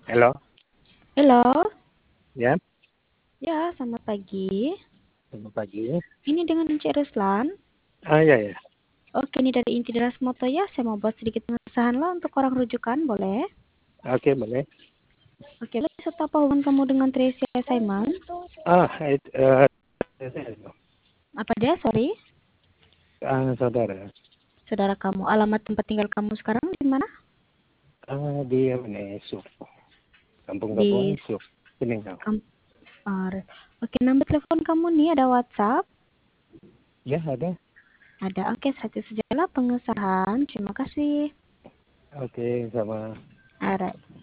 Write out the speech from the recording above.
Halo, Halo, ya, ya selamat pagi. selamat pagi. Ini dengan Encik Ruslan. Ya, ya. Oke, ini dari Inti Deras Moto ya. Saya mau buat sedikit pengesahan lo untuk orang rujukan, boleh? Oke, boleh. Oke, lo bisa tahu apa hubungan kamu dengan Tracy Simon? Ah, it, Apa dia? Sorry. saudara. Saudara kamu. Alamat tempat tinggal kamu sekarang di mana? Di mana? Suf. Kampung Di Kapuan, Suf. Peninggal. Oke, nomor telepon kamu nih ada WhatsApp? Ya, ada. Ada. Oke, satu sajalah pengesahan. Terima kasih. Oke, sama. Alright.